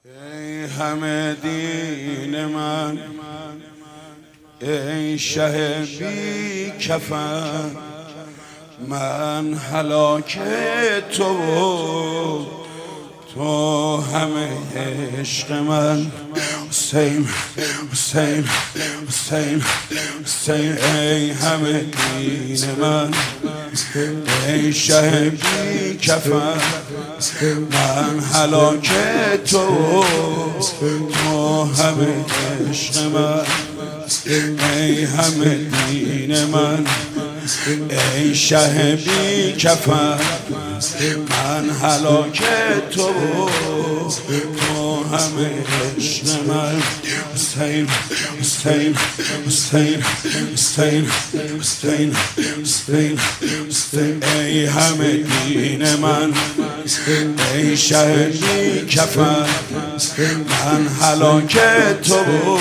ای همه دین من، ای شه بی کفن، من هلاک تو همه عشق من. حسین حسین حسین حسین، ای همه دین من، ای شه بی کفن، من هلاک تو همه عشق من. ای همه دین من، ای شه بی کفن، من هلاک تو همه عشق من. حسین حسین حسین حسین حسین حسین حسین، ای همه دین من، ای شه بی کفن، من هلاک تو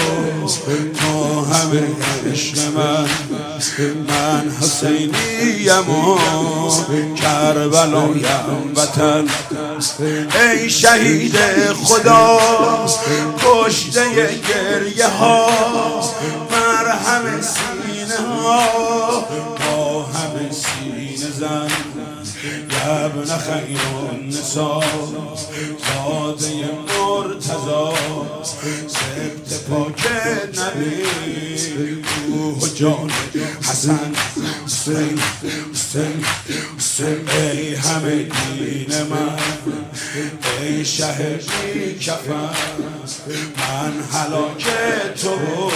همه عشق من. من حسینیم و کربلایم وطن، ای شهید خدا کشته گریه ها، مرهم سینه ها با همه سینه زن. ابن خیر النساء زاده مرتضی، سبت پاک نبی روح و جان حسن. حسین حسین حسین، ای همه دین من، ای شه بی کفن، من هلاک تو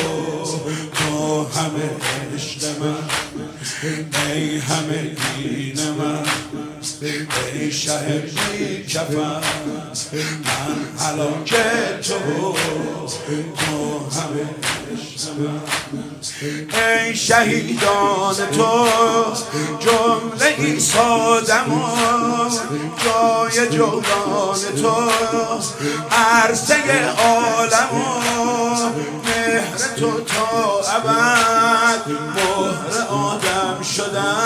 همه عشق من. ای همه دین من، ای شه بی کفن، من هلاک تو همه عشق من. ای شهیدان تو جمله ایستادم و جای جولان تو، عرصه عالم و مهر تو تا ابد مهر آدم شدن.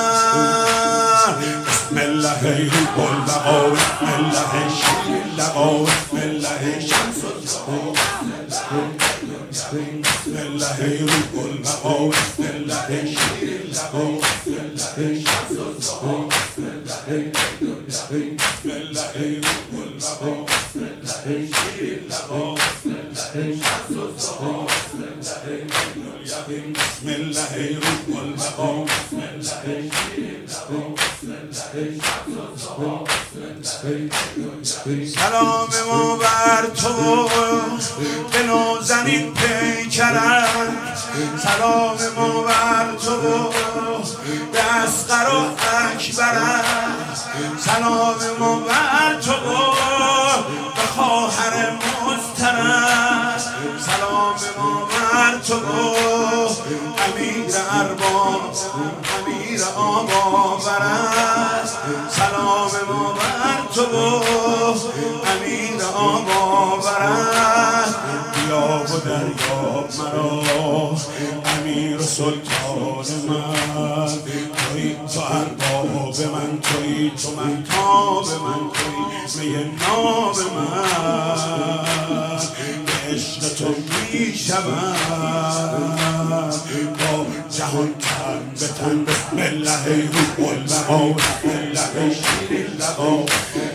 بسم الله البقا، بسم الله شیر لقا، بسم الله شمس الضحا، بسم الله روح البقا، بسم الله شیر لقا، بسم الله شمس الضحا، بسم الله روح البقا، بسم الله شیر لقا، بسم الله شمس الضحا، بسم الله روح البقا، بسم الله شیر لقا، سلام ما بر تو به نازنین پیکرم، سلام ما بر تو به اصغر و اکبرم، سلام ما بر تو به خواهر محترم، سلام ما بر تو امیر ارباب، امیر آباورد، سلام ما بر تو امیر آباورد. بیا و دریاب مرا امیر سلطان من، توی تو ارباب من، توی تو مهتاب من، توی می ناب من، به عشق تو می شوم با جهان تن به تن. بسم الله روح البقا، بسم الله شیر لقا،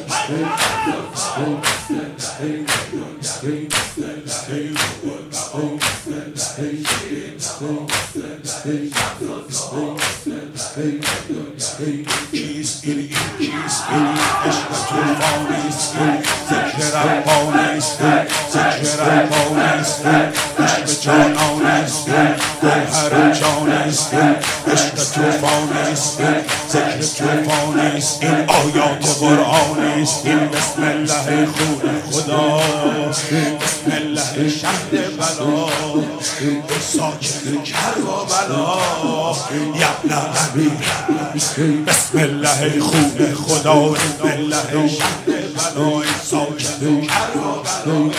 کیست این کیست این عشق طوفانیست، ذکر ربانیست، ذکر ربانیست، عشق جانانیست، گوهر جانیست، عشق طوفانیست، ذکر طوفانیست، این آیات قرآنیست، این بسم الله خون خدا، بسم الله شهر بلا، ساکن کربلا، یبن امیر، بسم الله خون خدا، بسم الله شهر بلا، ساکن کربلا،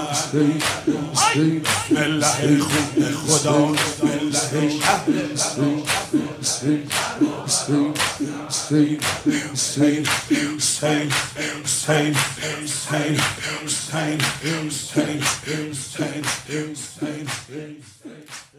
بسم الله خون خدا، بسم الله شهر بلا. same.